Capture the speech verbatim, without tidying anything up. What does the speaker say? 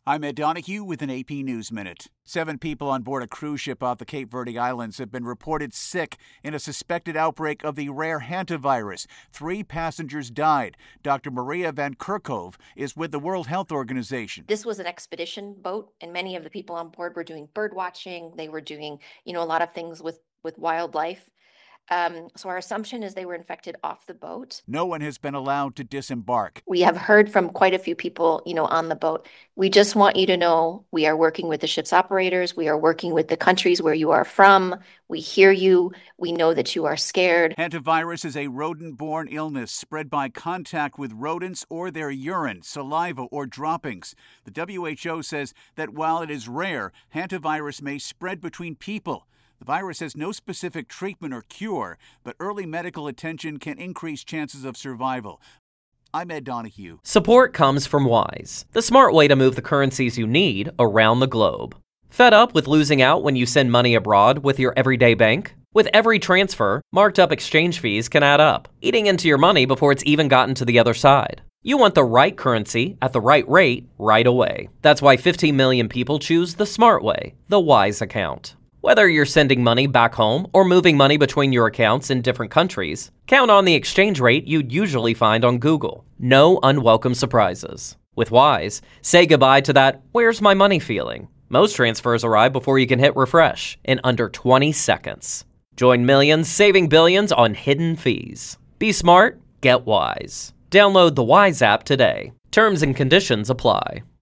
I'm Ed Donahue with an A P News Minute. Seven people on board a cruise ship off the Cape Verde Islands have been reported sick in a suspected outbreak of the rare hantavirus. Three passengers died. Doctor Maria Van Kerkhove is with the World Health Organization. This was an expedition boat, and many of the people on board were doing bird watching. They were doing, you know, a lot of things with, with wildlife. Um, so our assumption is they were infected off the boat. No one has been allowed to disembark. We have heard from quite a few people, you know, on the boat. We just want you to know we are working with the ship's operators. We are working with the countries where you are from. We hear you. We know that you are scared. Hantavirus is a rodent-borne illness spread by contact with rodents or their urine, saliva, or droppings. The W H O says that while it is rare, hantavirus may spread between people. The virus has no specific treatment or cure, but early medical attention can increase chances of survival. I'm Ed Donahue. Support comes from Wise, the smart way to move the currencies you need around the globe. Fed up with losing out when you send money abroad with your everyday bank? With every transfer, marked up exchange fees can add up, eating into your money before it's even gotten to the other side. You want the right currency at the right rate right away. That's why fifteen million people choose the smart way, the Wise account. Whether you're sending money back home or moving money between your accounts in different countries, count on the exchange rate you'd usually find on Google. No unwelcome surprises. With Wise, say goodbye to that "where's my money" feeling. Most transfers arrive before you can hit refresh in under twenty seconds. Join millions saving billions on hidden fees. Be smart, get Wise. Download the Wise app today. Terms and conditions apply.